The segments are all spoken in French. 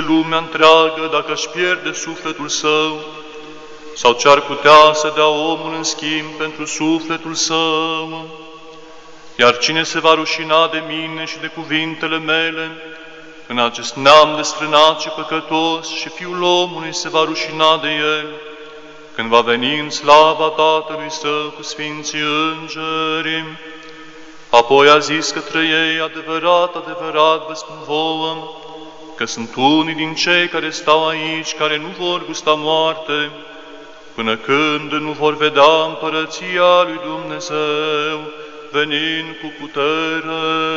lumea întreagă dacă își pierde sufletul său? Sau ce ar putea să dea omul în schimb pentru sufletul său? Iar cine se va rușina de mine și de cuvintele mele, în acest neam desfrânat și păcătos, și Fiul omului se va rușina de el, când va veni în slava Tatălui Său cu Sfinții Îngeri. Apoi a zis către ei: adevărat, adevărat vă spun vouă, că sunt unii din cei care stau aici, care nu vor gusta moarte, până când nu vor vedea împărăția lui Dumnezeu venind cu putere.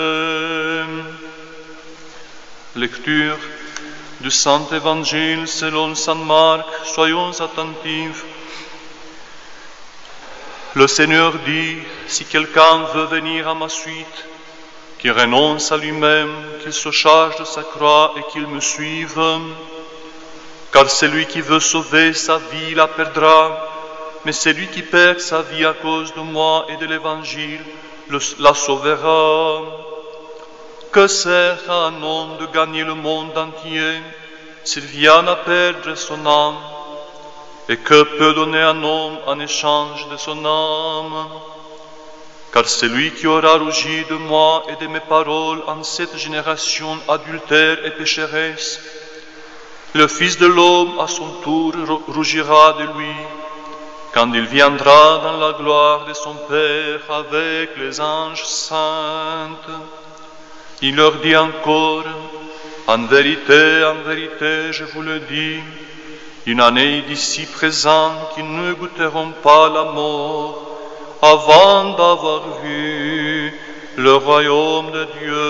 Lecture du Saint Évangile selon Saint Marc. Soyons attentifs. Le Seigneur dit: si quelqu'un veut venir à ma suite, qu'il renonce à lui-même, qu'il se charge de sa croix et qu'il me suive. Car celui qui veut sauver sa vie la perdra, mais celui qui perd sa vie à cause de moi et de l'Évangile la sauvera. Que sert à un homme de gagner le monde entier s'il vient à perdre son âme? Et que peut donner un homme en échange de son âme? Car celui qui aura rougi de moi et de mes paroles en cette génération adultère et pécheresse, le Fils de l'homme à son tour rougira de lui, quand il viendra dans la gloire de son Père avec les anges saints. Il leur dit encore: en vérité, je vous le dis, il y en a d'ici présents qui ne goûteront pas la mort avant d'avoir vu le royaume de Dieu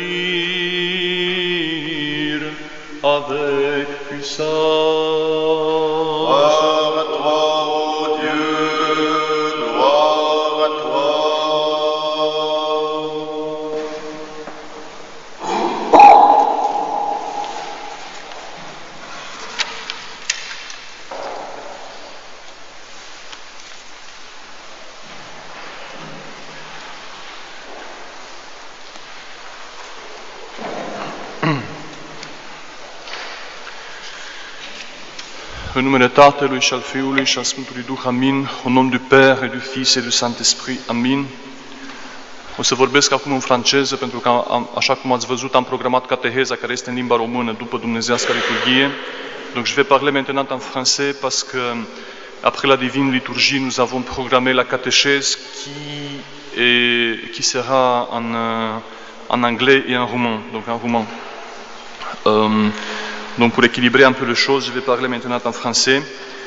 venir avec puissance. Gloire à toi, ô Dieu, gloire à toi. În numele Tatălui și al Fiului și al Sfântului Duh, amin. Au nom du Père et du Fils et du Saint-Esprit, amin. O să vorbesc acum în franceză, pentru că, așa cum ați văzut, am programat cateheza care este în limba română după dumnezeiasca liturghie. Donc je vais parler maintenant en français parce que après la divine liturgie, nous avons programmé la catéchèse qui sera en anglais et en roumain, donc en roumain. Donc pour équilibrer un peu les choses, je vais parler maintenant en français,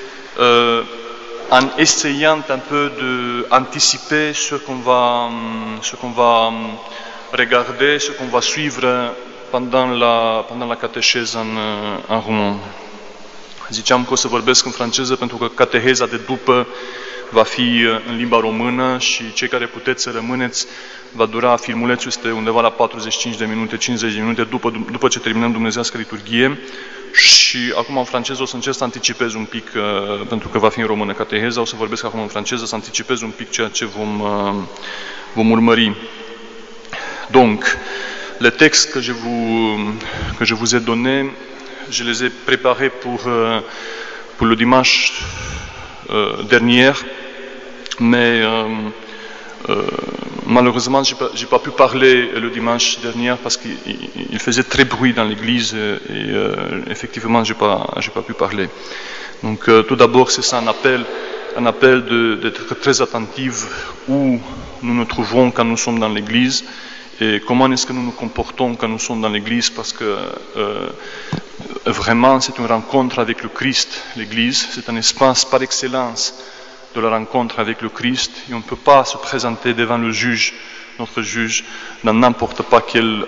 en essayant un peu d'anticiper ce qu'on va regarder, ce qu'on va suivre pendant la catéchèse en roumain. Ziceam că o să vorbesc în franceză pentru că cateheza de după va fi în limba română și cei care puteți să rămâneți, va dura, filmulețul este undeva la 45 de minute, 50 de minute după ce terminăm dumnezeiască liturghie. Și acum în franceză o să încerc să anticipez un pic, pentru că va fi în română cateheza, o să vorbesc acum în franceză, să anticipez un pic ceea ce vom urmări. Donc, les textes que je vous ai donnés, je les ai préparés pour le dimanche dernier, mais malheureusement, j'ai pas pu parler le dimanche dernier parce qu'il faisait très bruit dans l'église et effectivement, j'ai pas pu parler. Donc, tout d'abord, c'est ça un appel d'être très attentif où nous nous trouvons quand nous sommes dans l'église et comment est-ce que nous nous comportons quand nous sommes dans l'église, parce que vraiment, c'est une rencontre avec le Christ. L'église, c'est un espace par excellence de la rencontre avec le Christ, et on ne peut pas se présenter devant le juge, notre juge, dans n'importe pas quel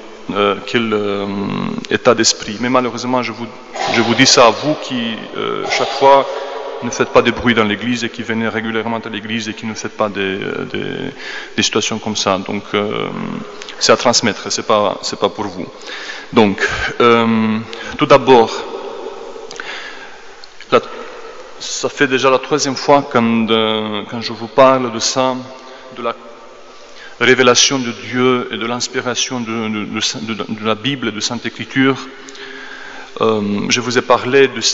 état d'esprit. Mais malheureusement, je vous dis ça à vous qui, chaque fois, ne faites pas de bruit dans l'église et qui venez régulièrement à l'église et qui ne faites pas des situations comme ça. Donc, c'est à transmettre, c'est pas pour vous. Donc, tout d'abord, ça fait déjà la troisième fois quand je vous parle de ça, de la révélation de Dieu et de l'inspiration de la Bible et de Sainte Écriture. je vous ai parlé de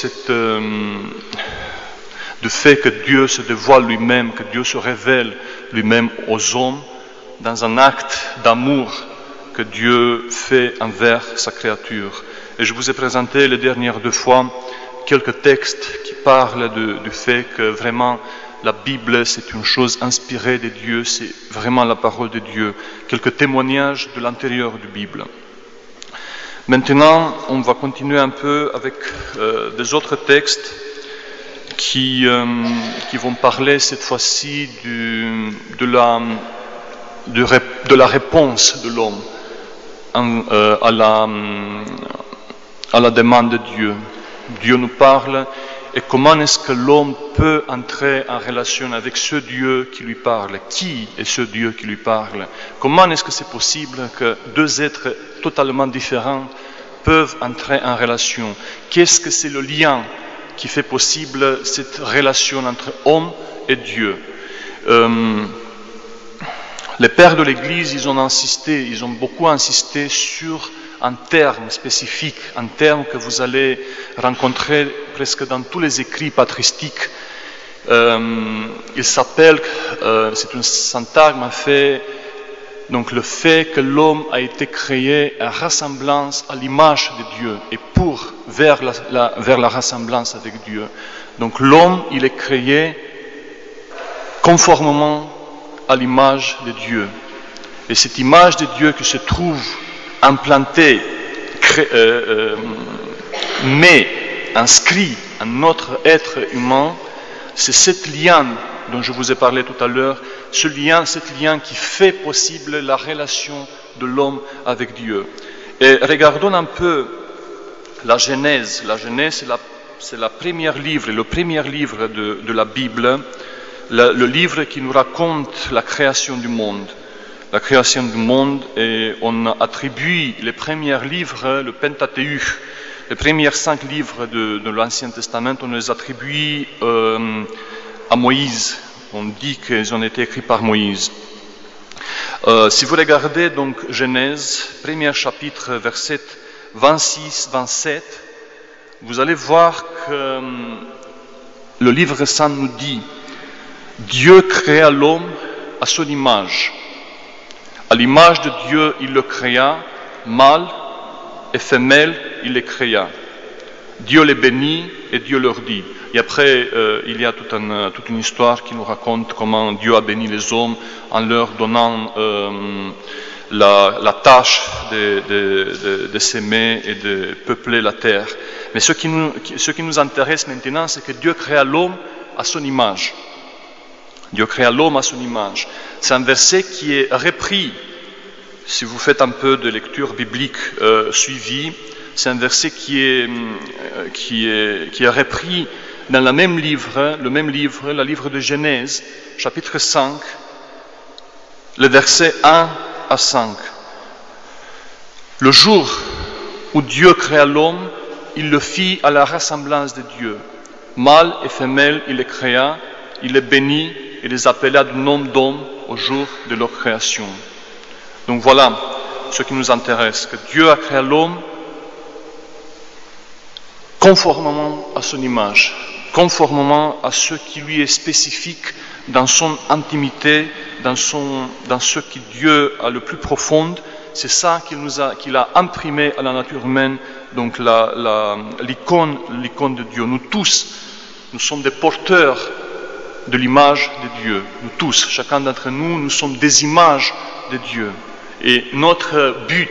du fait que Dieu se dévoile lui-même, que Dieu se révèle lui-même aux hommes dans un acte d'amour que Dieu fait envers sa créature. Et je vous ai présenté les dernières 2 fois quelques textes qui parlent du fait que vraiment la Bible c'est une chose inspirée de Dieu, c'est vraiment la parole de Dieu. Quelques témoignages de l'intérieur de la Bible. Maintenant, on va continuer un peu avec des autres textes qui vont parler cette fois-ci de la réponse de l'homme à la demande de Dieu. Dieu nous parle et comment est-ce que l'homme peut entrer en relation avec ce Dieu qui lui parle? Qui est ce Dieu qui lui parle? Comment est-ce que c'est possible que 2 êtres totalement différents peuvent entrer en relation? Qu'est-ce que c'est le lien qui fait possible cette relation entre homme et Dieu? Les pères de l'Église, ils ont beaucoup insisté sur un terme spécifique, un terme que vous allez rencontrer presque dans tous les écrits patristiques. Il s'appelle, c'est un syntagme en fait, donc le fait que l'homme a été créé en ressemblance à l'image de Dieu et vers la ressemblance avec Dieu. Donc l'homme, il est créé conformément à l'image de Dieu. Et cette image de Dieu qui se trouve implantée, mais inscrit en notre être humain, c'est ce lien dont je vous ai parlé tout à l'heure, cet lien qui fait possible la relation de l'homme avec Dieu. Et regardons un peu la Genèse. La Genèse, c'est le premier livre de la Bible, le livre qui nous raconte la création du monde. La création du monde, et on attribue les premiers livres, le Pentateuque, les premiers 5 livres de l'Ancien Testament, on les attribue à Moïse. On dit qu'ils ont été écrits par Moïse. Si vous regardez donc Genèse, premier chapitre, verset 26-27, vous allez voir que le livre saint nous dit « Dieu créa l'homme à son image. À l'image de Dieu, il le créa, mâle et femelle, il les créa. Dieu les bénit et Dieu leur dit. » Et après, il y a toute une histoire qui nous raconte comment Dieu a béni les hommes en leur donnant la tâche de s'aimer et de peupler la terre. Mais ce qui nous intéresse maintenant, c'est que Dieu créa l'homme à son image. Dieu créa l'homme à son image. C'est un verset qui est repris, si vous faites un peu de lecture biblique suivie, c'est un verset qui est repris dans le même livre, le livre de Genèse, chapitre 5, le verset 1 à 5. Le jour où Dieu créa l'homme, il le fit à la ressemblance de Dieu. Mâle et femelle, il les créa, il les bénit et les appela du nom d'homme au jour de leur création. Donc voilà ce qui nous intéresse, que Dieu a créé l'homme conformément à son image, conformément à ce qui lui est spécifique dans son intimité, dans ce que Dieu a le plus profond. C'est ça qu'il a imprimé à la nature humaine, donc l'icône de Dieu. Nous tous, nous sommes des porteurs de l'image de Dieu. Nous tous, chacun d'entre nous, nous sommes des images de Dieu. Et notre but,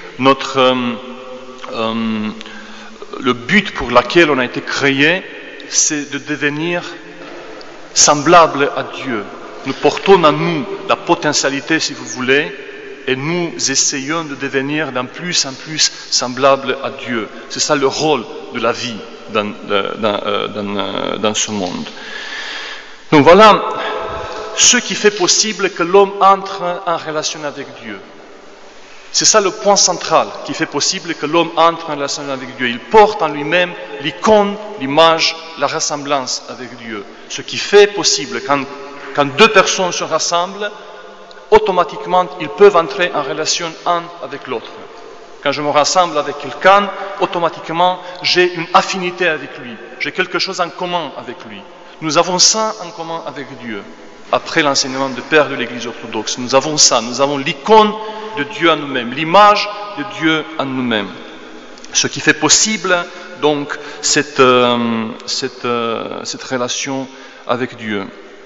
le but pour lequel on a été créé, c'est de devenir semblable à Dieu. Nous portons en nous la potentialité, si vous voulez, et nous essayons de devenir d'un plus en plus semblable à Dieu. C'est ça le rôle de la vie dans ce monde. Donc voilà ce qui fait possible que l'homme entre en relation avec Dieu. C'est ça le point central qui fait possible que l'homme entre en relation avec Dieu. Il porte en lui-même l'icône, l'image, la ressemblance avec Dieu. Ce qui fait possible, quand 2 personnes se rassemblent, automatiquement, ils peuvent entrer en relation un avec l'autre. Quand je me rassemble avec quelqu'un, automatiquement, j'ai une affinité avec lui. J'ai quelque chose en commun avec lui. Nous avons ça en commun avec Dieu. Après l'enseignement de Père de l'Église orthodoxe, nous avons ça. Nous avons l'icône de Dieu en nous-mêmes, l'image de Dieu en nous-mêmes. Ce qui fait possible, donc, cette relation avec Dieu.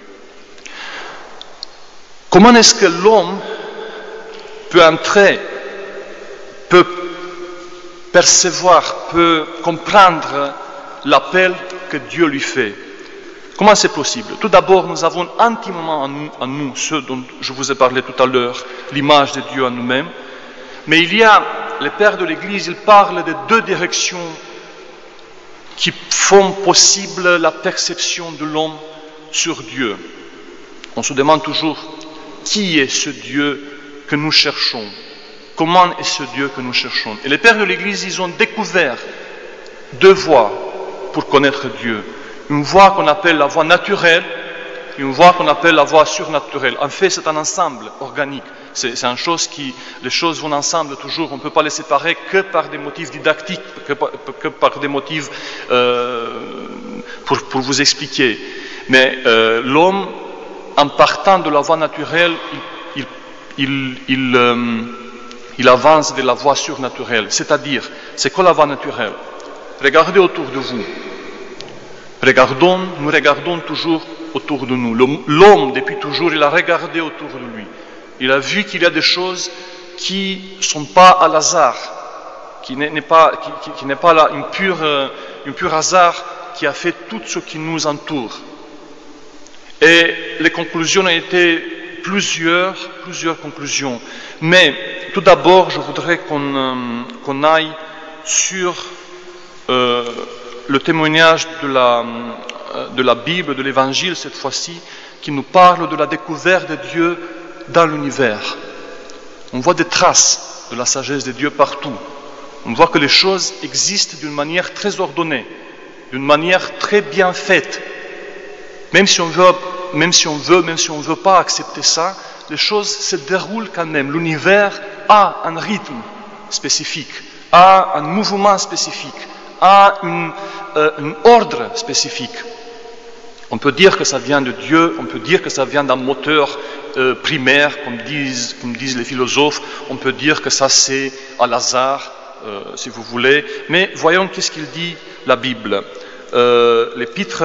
Comment est-ce que l'homme peut entrer, peut percevoir, peut comprendre l'appel que Dieu lui fait? Comment c'est possible? Tout d'abord, nous avons intimement en nous, ce dont je vous ai parlé tout à l'heure, l'image de Dieu en nous-mêmes. Mais il y a, les pères de l'Église, ils parlent de deux directions qui font possible la perception de l'homme sur Dieu. On se demande toujours, qui est ce Dieu que nous cherchons? Comment est ce Dieu que nous cherchons? Et les pères de l'Église, ils ont découvert deux voies pour connaître Dieu. Une voie qu'on appelle la voie naturelle, une voie qu'on appelle la voie surnaturelle. En fait, c'est un ensemble organique. C'est une chose qui, les choses vont ensemble toujours. On ne peut pas les séparer que par des motifs didactiques, que par des motifs pour vous expliquer. Mais l'homme, en partant de la voie naturelle, il avance vers la voie surnaturelle. C'est-à-dire, c'est quoi la voie naturelle? Regardez autour de vous. Nous regardons toujours autour de nous. L'homme, depuis toujours, il a regardé autour de lui. Il a vu qu'il y a des choses qui ne sont pas à hasard, qui n'est pas là, un pur hasard qui a fait tout ce qui nous entoure. Et les conclusions ont été plusieurs conclusions. Mais tout d'abord, je voudrais qu'on aille sur le témoignage de la Bible, de l'Évangile cette fois-ci, qui nous parle de la découverte de Dieu dans l'univers. On voit des traces de la sagesse de Dieu partout. On voit que les choses existent d'une manière très ordonnée, d'une manière très bien faite. Même si on ne veut pas accepter ça, les choses se déroulent quand même. L'univers a un rythme spécifique, a un mouvement spécifique, a un ordre spécifique. On peut dire que ça vient de Dieu, on peut dire que ça vient d'un moteur primaire, comme disent les philosophes, on peut dire que ça c'est à hasard, si vous voulez, mais voyons qu'est-ce qu'il dit la Bible. L'épître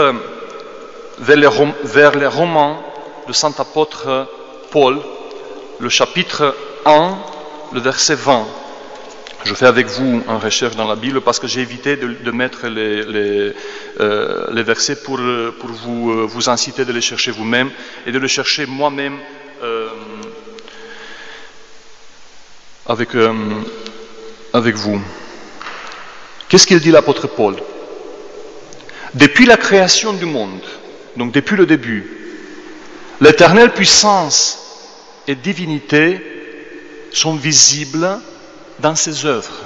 vers les Romains de saint apôtre Paul, le chapitre 1, le verset 20. Je fais avec vous une recherche dans la Bible parce que j'ai évité de mettre les versets pour vous inciter de les chercher vous-même et de les chercher moi-même avec vous. Qu'est-ce qu'il dit l'apôtre Paul? Depuis la création du monde, donc depuis le début, l'éternelle puissance et divinité sont visibles dans ses œuvres.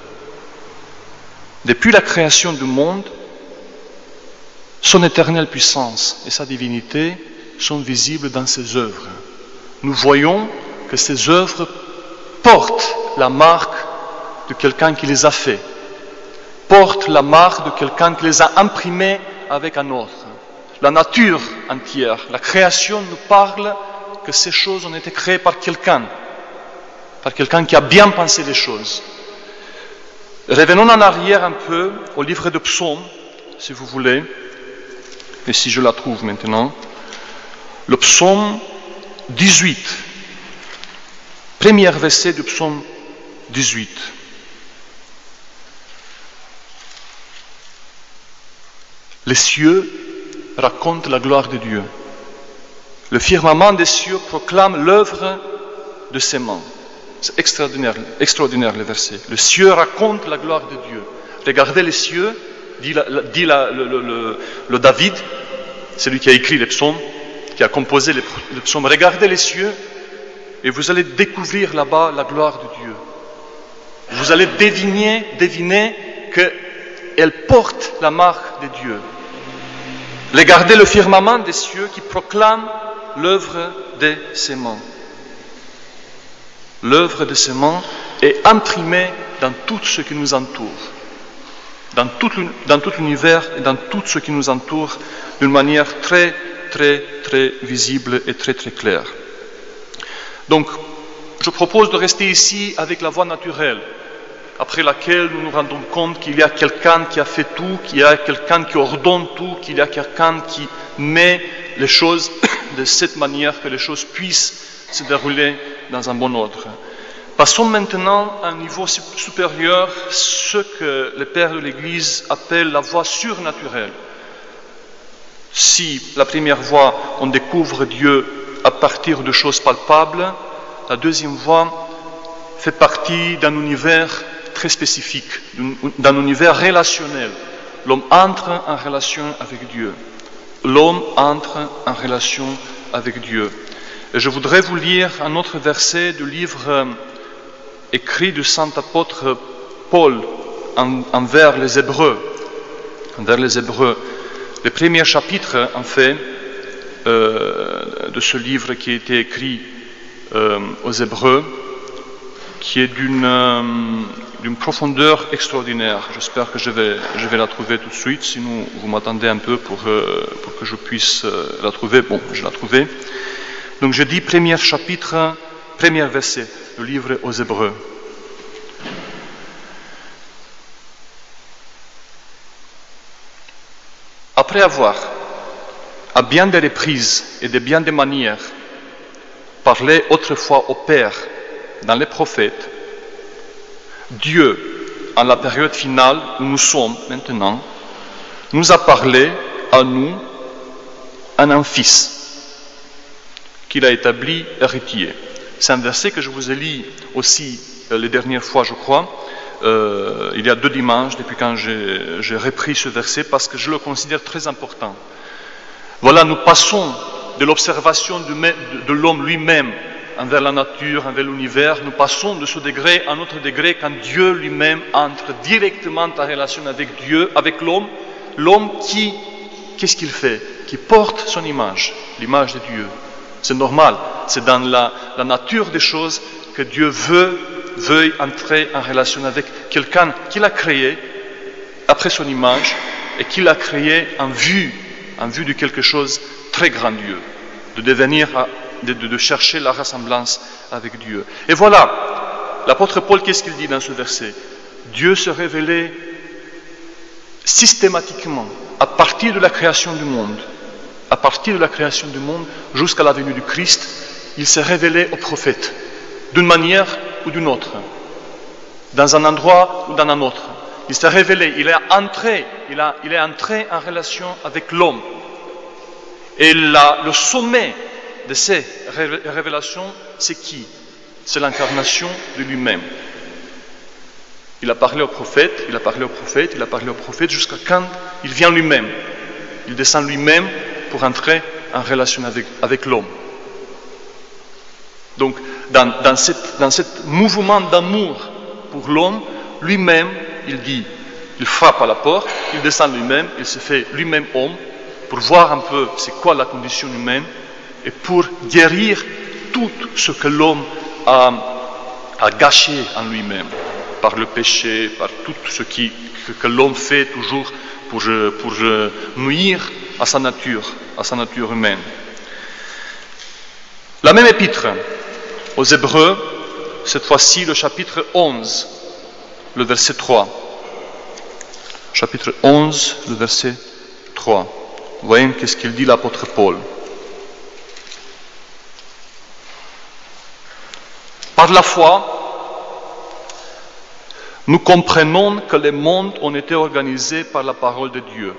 Depuis la création du monde, son éternelle puissance et sa divinité sont visibles dans ses œuvres. Nous voyons que ces œuvres portent la marque de quelqu'un qui les a fait, portent la marque de quelqu'un qui les a imprimées avec un autre. La nature entière, la création nous parle que ces choses ont été créées par quelqu'un qui a bien pensé les choses. Revenons en arrière un peu au livre de Psaumes, si vous voulez, et si je la trouve maintenant. Le psaume 18, premier verset du psaume 18. Les cieux racontent la gloire de Dieu. Le firmament des cieux proclame l'œuvre de ses mains. C'est extraordinaire le verset. Le cieux raconte la gloire de Dieu. Regardez les cieux, dit le David, celui qui a écrit les psaumes, qui a composé les psaumes. Regardez les cieux et vous allez découvrir là-bas la gloire de Dieu. Vous allez deviner qu'elle porte la marque de Dieu. Regardez le firmament des cieux qui proclame l'œuvre de ses mains. L'œuvre de ses mains est imprimée dans tout ce qui nous entoure, dans tout l'univers et dans tout ce qui nous entoure d'une manière très, très, très visible et très, très claire. Donc, je propose de rester ici avec la voie naturelle, après laquelle nous nous rendons compte qu'il y a quelqu'un qui a fait tout, qu'il y a quelqu'un qui ordonne tout, qu'il y a quelqu'un qui met les choses de cette manière que les choses puissent se dérouler dans un bon ordre. Passons maintenant à un niveau supérieur, ce que les pères de l'Église appellent la voie surnaturelle. Si la première voie, on découvre Dieu à partir de choses palpables, la deuxième voie fait partie d'un univers très spécifique, d'un univers relationnel. L'homme entre en relation avec Dieu. L'homme entre en relation avec Dieu. Et je voudrais vous lire un autre verset du livre écrit du saint apôtre Paul envers les Hébreux. Le premier chapitre, en fait, de ce livre qui a été écrit aux Hébreux, qui est d'une profondeur extraordinaire. J'espère que je vais la trouver tout de suite, sinon vous m'attendez un peu pour que je puisse la trouver. Bon, je l'ai trouvée. Donc je dis premier chapitre, premier verset, le livre aux Hébreux. Après avoir, à bien des reprises et de bien des manières, parlé autrefois au Père dans les prophètes, Dieu, en la période finale où nous sommes maintenant, nous a parlé à nous en un fils qu'il a établi héritier. C'est un verset que je vous ai lu aussi les dernières fois, je crois. Il y a 2 dimanches, depuis quand j'ai repris ce verset, parce que je le considère très important. Voilà, nous passons de l'observation de l'homme lui-même envers la nature, envers l'univers, nous passons de ce degré à un autre degré quand Dieu lui-même entre directement en relation avec Dieu, avec l'homme. L'homme qu'est-ce qu'il fait? Qui porte son image, l'image de Dieu. C'est normal, c'est dans la nature des choses que Dieu veuille entrer en relation avec quelqu'un qu'il a créé après son image et qu'il a créé en vue de quelque chose de très grandiose, de chercher la ressemblance avec Dieu. Et voilà, l'apôtre Paul, qu'est-ce qu'il dit dans ce verset? Dieu se révélait systématiquement à partir de la création du monde. À partir de la création du monde jusqu'à la venue du Christ, il s'est révélé aux prophètes, d'une manière ou d'une autre, dans un endroit ou dans un autre. Il s'est révélé, il est entré en relation avec l'homme. Et le sommet de ces révélations, c'est qui? C'est l'incarnation de lui-même. Il a parlé aux prophètes, jusqu'à quand il vient lui-même. Il descend lui-même pour entrer en relation avec l'homme. Donc, dans ce mouvement d'amour pour l'homme, lui-même, il frappe à la porte, il descend lui-même, il se fait lui-même homme, pour voir un peu c'est quoi la condition humaine, et pour guérir tout ce que l'homme a gâché en lui-même, par le péché, par tout ce que l'homme fait toujours pour nuire à sa nature humaine. La même épître aux Hébreux, cette fois-ci le chapitre 11, le verset 3. Chapitre 11, le verset 3. Voyez qu'est-ce qu'il dit l'apôtre Paul. Par la foi, nous comprenons que les mondes ont été organisés par la parole de Dieu.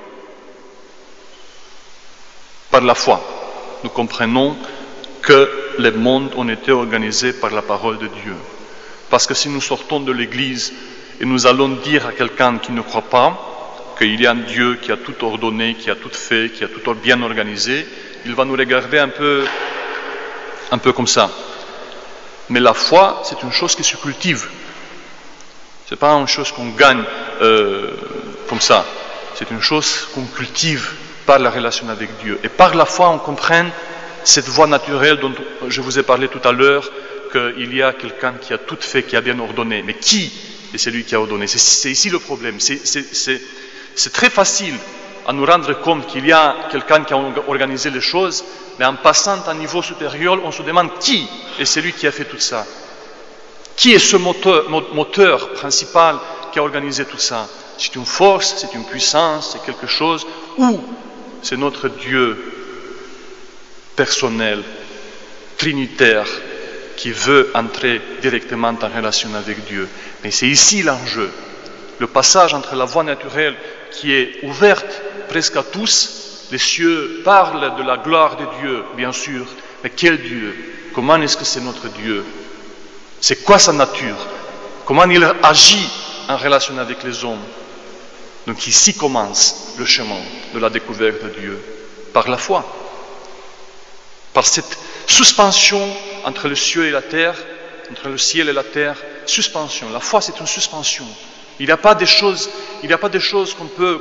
Par la foi, nous comprenons que les mondes ont été organisés par la parole de Dieu. Parce que si nous sortons de l'Église et nous allons dire à quelqu'un qui ne croit pas qu'il y a un Dieu qui a tout ordonné, qui a tout fait, qui a tout bien organisé, il va nous regarder un peu comme ça. Mais la foi, c'est une chose qui se cultive. Ce n'est pas une chose qu'on gagne comme ça. C'est une chose qu'on cultive par la relation avec Dieu. Et par la foi, on comprend cette voie naturelle dont je vous ai parlé tout à l'heure, qu'il y a quelqu'un qui a tout fait, qui a bien ordonné. Mais qui et c'est lui qui a ordonné. C'est ici le problème. C'est très facile à nous rendre compte qu'il y a quelqu'un qui a organisé les choses, mais en passant à un niveau supérieur, on se demande qui est celui qui a fait tout ça. Qui est ce moteur principal qui a organisé tout ça? C'est une force, c'est une puissance, c'est quelque chose, ou c'est notre Dieu personnel, trinitaire, qui veut entrer directement en relation avec Dieu. Mais c'est ici l'enjeu. Le passage entre la voie naturelle qui est ouverte presque à tous, les cieux parlent de la gloire de Dieu, bien sûr, mais quel Dieu? Comment est-ce que c'est notre Dieu? C'est quoi sa nature? Comment il agit en relation avec les hommes? Donc ici commence le chemin de la découverte de Dieu, par la foi, par cette suspension entre le ciel et la terre, entre le ciel et la terre, suspension. La foi, c'est une suspension. Il n'y a pas des choses qu'on peut,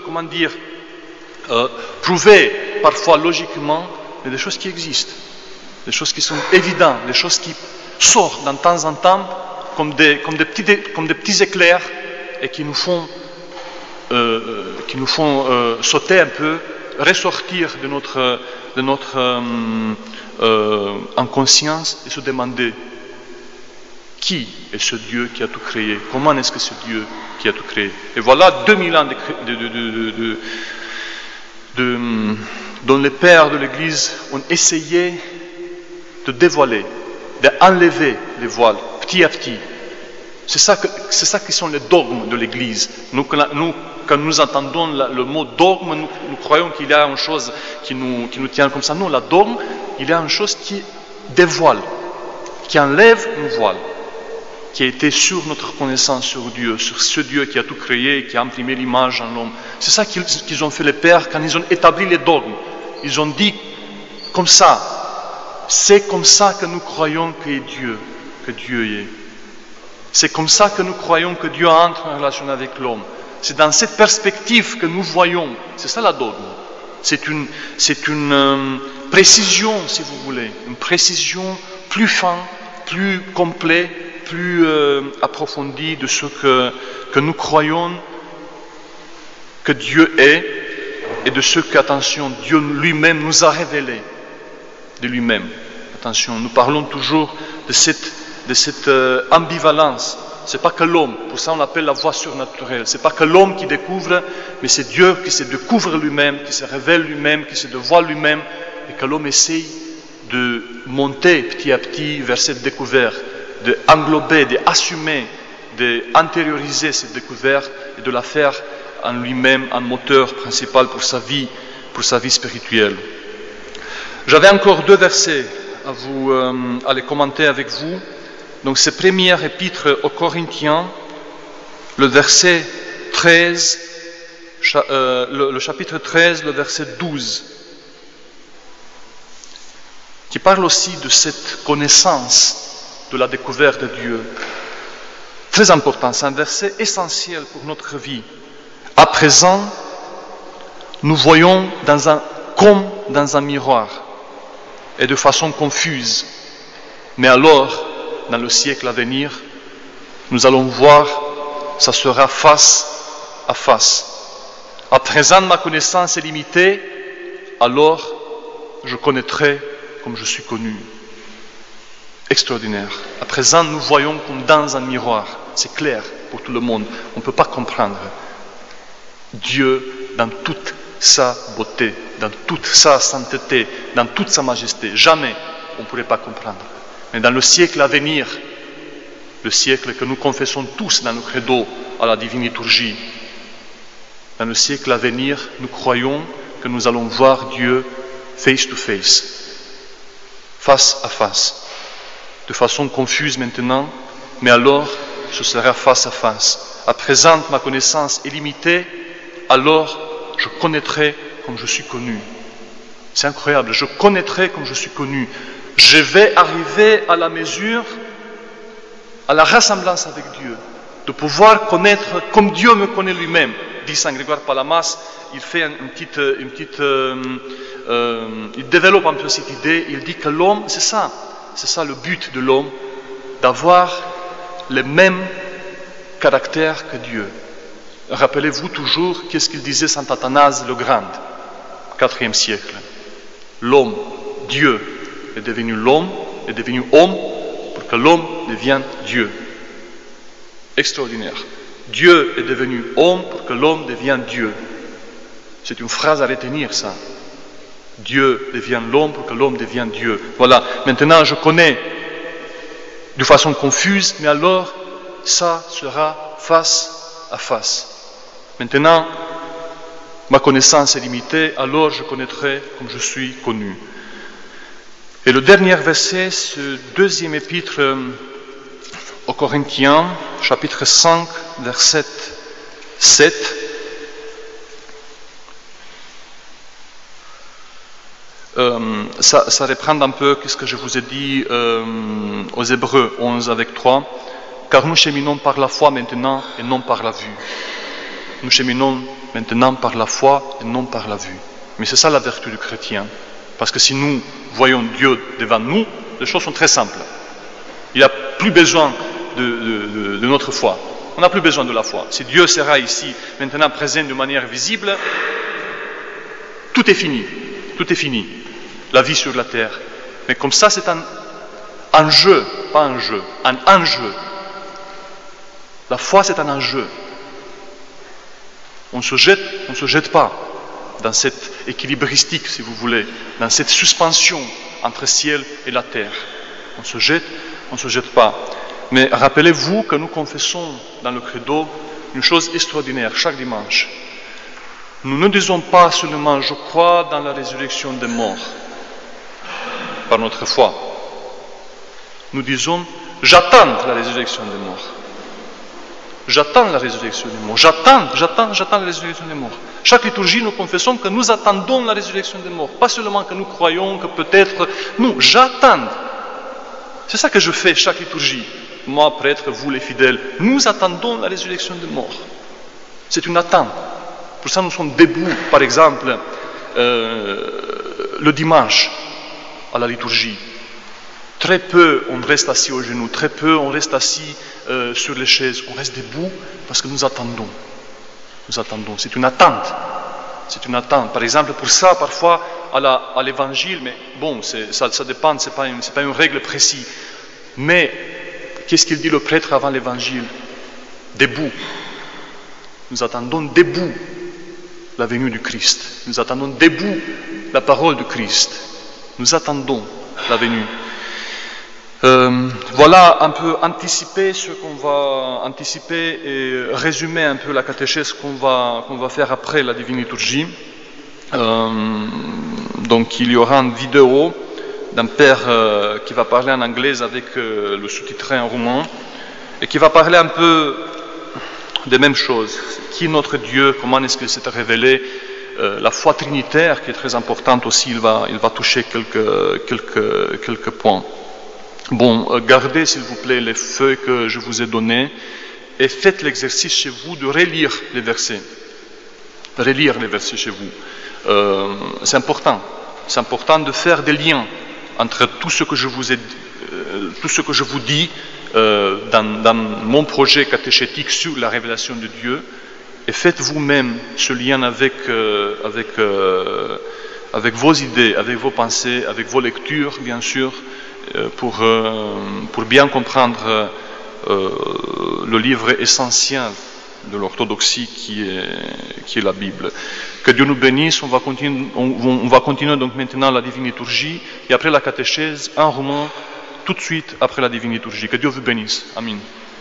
prouver parfois logiquement, mais des choses qui existent, des choses qui sont évidentes, des choses qui sortent de temps en temps comme des petits éclairs et qui nous font sauter un peu, ressortir de notre inconscience et se demander qui est ce Dieu qui a tout créé, comment est-ce que ce Dieu qui a tout créé. Et voilà 2000 ans dont les pères de l'Église ont essayé de dévoiler, d'enlever les voiles petit à petit. C'est ça qui sont les dogmes de l'Église. Nous, quand nous entendons le mot dogme, nous croyons qu'il y a une chose qui nous tient comme ça. Non, la dogme, il y a une chose qui dévoile, qui enlève une voile, qui a été sur notre connaissance sur Dieu, sur ce Dieu qui a tout créé, qui a imprimé l'image en l'homme. C'est ça qu'ils ont fait les pères quand ils ont établi les dogmes. Ils ont dit comme ça, c'est comme ça que nous croyons que Dieu est. C'est comme ça que nous croyons que Dieu entre en relation avec l'homme. C'est dans cette perspective que nous voyons. C'est ça la dogme. C'est une précision, si vous voulez, une précision plus fine, plus complète, plus approfondie de ce que nous croyons que Dieu est et de ce qu'attention, Dieu lui-même nous a révélé de lui-même. Attention, nous parlons toujours de cette ambivalence. C'est pas que l'homme, pour ça on appelle la voie surnaturelle. C'est pas que l'homme qui découvre, mais c'est Dieu qui se découvre lui-même, qui se révèle lui-même, qui se dévoile lui-même, et que l'homme essaye de monter petit à petit vers cette découverte, d'englober, d'assumer, d'intérioriser cette découverte et de la faire en lui-même un moteur principal pour sa vie spirituelle. J'avais encore 2 versets à les commenter avec vous. Donc, c'est première épître aux Corinthiens, le verset 13, le chapitre 13, le verset 12, qui parle aussi de cette connaissance de la découverte de Dieu. Très important, c'est un verset essentiel pour notre vie. À présent, nous voyons comme dans un miroir et de façon confuse, mais alors, dans le siècle à venir, nous allons voir, ça sera face à face. À présent, ma connaissance est limitée, alors je connaîtrai comme je suis connu. Extraordinaire. À présent, nous voyons comme dans un miroir. C'est clair pour tout le monde. On ne peut pas comprendre Dieu dans toute sa beauté, dans toute sa sainteté, dans toute sa majesté. Jamais on ne pourrait pas comprendre. Mais dans le siècle à venir, le siècle que nous confessons tous dans nos credos à la divine liturgie, dans le siècle à venir, nous croyons que nous allons voir Dieu face to face, face à face, de façon confuse maintenant, mais alors ce sera face à face. À présent, ma connaissance est limitée, alors je connaîtrai comme je suis connu. C'est incroyable, je connaîtrai comme je suis connu. Je vais arriver à la mesure, à la ressemblance avec Dieu, de pouvoir connaître comme Dieu me connaît lui-même. Dit Saint Grégoire Palamas, il fait il développe un peu cette idée, il dit que l'homme, c'est ça le but de l'homme, d'avoir les mêmes caractère que Dieu. Rappelez-vous toujours qu'est-ce qu'il disait Saint Athanase le Grand, 4e siècle. L'homme, Dieu, est devenu l'homme, est devenu homme pour que l'homme devienne Dieu. Extraordinaire. Dieu est devenu homme pour que l'homme devienne Dieu. C'est une phrase à retenir, ça. Dieu devient l'homme pour que l'homme devienne Dieu. Voilà. Maintenant, je connais de façon confuse, mais alors, ça sera face à face. Maintenant, ma connaissance est limitée, alors je connaîtrai comme je suis connu. Et le dernier verset, ce deuxième épître aux Corinthiens, chapitre 5, verset 7. Ça reprend un peu ce que je vous ai dit aux Hébreux 11 avec 3. Car nous cheminons par la foi maintenant et non par la vue. Nous cheminons maintenant par la foi et non par la vue. Mais c'est ça la vertu du chrétien. Parce que si nous voyons Dieu devant nous, les choses sont très simples. Il n'a plus besoin de notre foi. On n'a plus besoin de la foi. Si Dieu sera ici, maintenant présent de manière visible, tout est fini. Tout est fini. La vie sur la terre. Mais comme ça, c'est un enjeu, pas un jeu, un enjeu. La foi, c'est un enjeu. On se jette pas dans cette équilibristique, si vous voulez, dans cette suspension entre ciel et la terre. On se jette pas. Mais rappelez-vous que nous confessons dans le credo une chose extraordinaire chaque dimanche. Nous ne disons pas seulement « je crois dans la résurrection des morts » par notre foi. Nous disons « j'attends la résurrection des morts ». J'attends la résurrection des morts. J'attends la résurrection des morts. Chaque liturgie, nous confessons que nous attendons la résurrection des morts. Pas seulement que nous croyons que peut-être... Non, j'attends. C'est ça que je fais chaque liturgie. Moi, prêtre, vous les fidèles, nous attendons la résurrection des morts. C'est une attente. Pour ça, nous sommes debout, par exemple, le dimanche, à la liturgie. Très peu on reste assis aux genoux, très peu on reste assis sur les chaises. On reste debout parce que nous attendons. Nous attendons. C'est une attente. C'est une attente. Par exemple, pour ça, parfois, à l'évangile, mais bon, ça dépend, c'est pas une règle précise. Mais, qu'est-ce qu'il dit le prêtre avant l'évangile? Debout. Nous attendons debout la venue du Christ. Nous attendons debout la parole du Christ. Nous attendons la venue. Voilà un peu anticiper ce qu'on va anticiper et résumer un peu la catéchèse qu'on va faire après la Divine Liturgie. Donc il y aura une vidéo d'un père qui va parler en anglais avec le sous-titré en roumain et qui va parler un peu des mêmes choses. Qui est notre Dieu? Comment est-ce qu'il s'est révélé? La foi trinitaire qui est très importante aussi, il va toucher quelques points. Bon, gardez s'il vous plaît les feuilles que je vous ai données et faites l'exercice chez vous de relire les versets. Relire les versets chez vous. C'est important. C'est important de faire des liens entre tout ce que je vous dis dans mon projet catéchétique sur la révélation de Dieu et faites vous-même ce lien avec vos idées, avec vos pensées, avec vos lectures, bien sûr, pour bien comprendre le livre essentiel de l'orthodoxie qui est la Bible. Que Dieu nous bénisse, on va continuer donc maintenant la Divine Liturgie et après la catéchèse, un roman tout de suite après la Divine Liturgie. Que Dieu vous bénisse. Amen.